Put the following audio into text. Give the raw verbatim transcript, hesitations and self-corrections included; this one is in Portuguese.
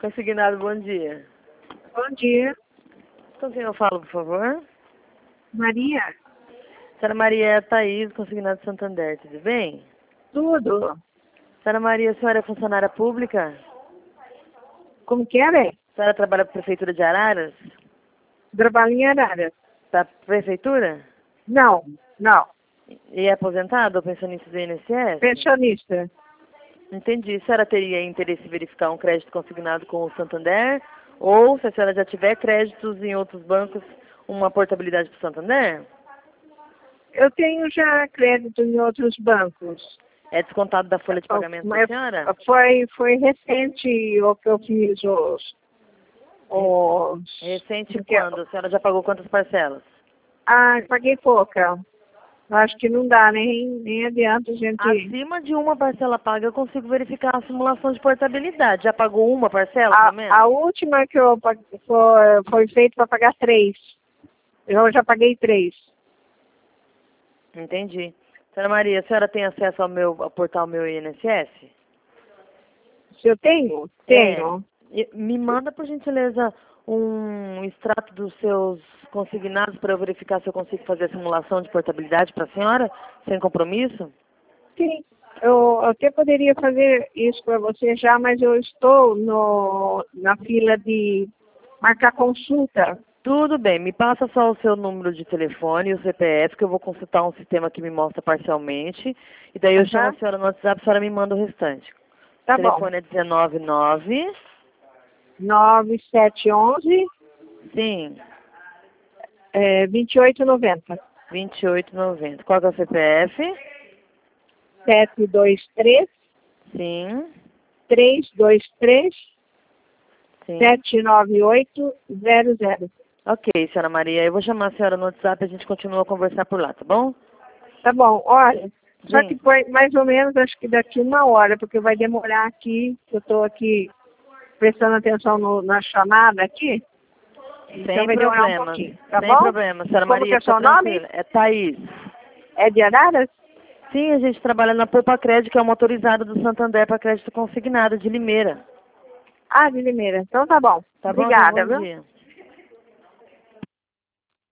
Consignado, bom dia. Bom dia. Com quem eu falo, por favor? Maria? Senhora Maria é a Thaís, consignado de Santander, tudo bem? Tudo. Senhora Maria, a senhora é funcionária pública? Como que é, velho? A senhora trabalha para a Prefeitura de Araras? Trabalho em Araras. Da Prefeitura? Não, não. E é aposentado ou pensionista do I N S S? Pensionista. Entendi. A senhora teria interesse em verificar um crédito consignado com o Santander? Ou, se a senhora já tiver créditos em outros bancos, uma portabilidade para o Santander? Eu tenho já crédito em outros bancos. É descontado da folha de pagamento da Mas senhora? Foi, foi recente o que eu fiz os... os Recente porque- quando? A senhora já pagou quantas parcelas? Ah, paguei pouca. Acho que não dá, nem, nem adianta a gente... Acima de uma parcela paga, eu consigo verificar a simulação de portabilidade. Já pagou uma parcela, A, pelo menos? a última que eu paguei foi, foi feita para pagar três. Eu já paguei três. Entendi. Senhora Maria, a senhora tem acesso ao meu ao portal Meu I N S S? Se eu tenho? Tenho. É. E me manda, por gentileza, um extrato dos seus consignados para eu verificar se eu consigo fazer a simulação de portabilidade para a senhora, sem compromisso? Sim. Eu até poderia fazer isso para você já, mas eu estou no, na fila de marcar consulta. Tudo bem, me passa só o seu número de telefone e o C P F, que eu vou consultar um sistema que me mostra parcialmente. E daí eu Uhum. chamo a senhora no WhatsApp, a senhora me manda o restante. Tá O telefone é nove nove. bom. nove sete um um, Sim, é, vinte e oito noventa. vinte e oito noventa. Qual que é o C P F? sete dois três, Sim, três dois três, sim. sete nove oito zero zero. Ok, senhora Maria, eu vou chamar a senhora no WhatsApp e a gente continua a conversar por lá, tá bom? Tá bom, olha, só Sim. que foi mais ou menos, acho que daqui uma hora, porque vai demorar aqui, eu estou aqui prestando atenção no, na chamada aqui, então Sem vai demorar um problema, pouquinho, tá sem bom? problema. Senhora Como Maria, que é fica seu nome? tranquila. É Thaís. É de Araras? Sim, a gente trabalha na Poupa Crédito, que é uma autorizada do Santander para crédito consignado de Limeira. Ah, de Limeira. Então tá bom. Tá bom? Tenha um Obrigada, bom viu? dia.